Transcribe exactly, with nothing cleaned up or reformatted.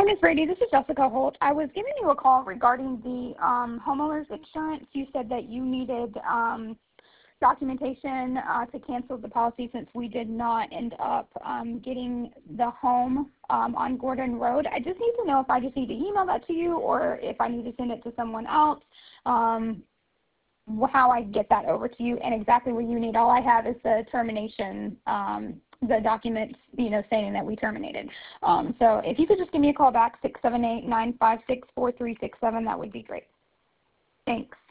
Hi, Miz Brady. This is Jessica Holt. I was giving you a call regarding the um, homeowner's insurance. You said that you needed um, documentation uh, to cancel the policy since we did not end up um, getting the home um, on Gordon Road. I just need to know if I just need to email that to you or if I need to send it to someone else, um, how I get that over to you and exactly what you need. All I have is the termination um, the documents, you know, saying that we terminated. Um, so if you could just give me a call back, six seven eight, nine five six, four three six seven, that would be great. Thanks.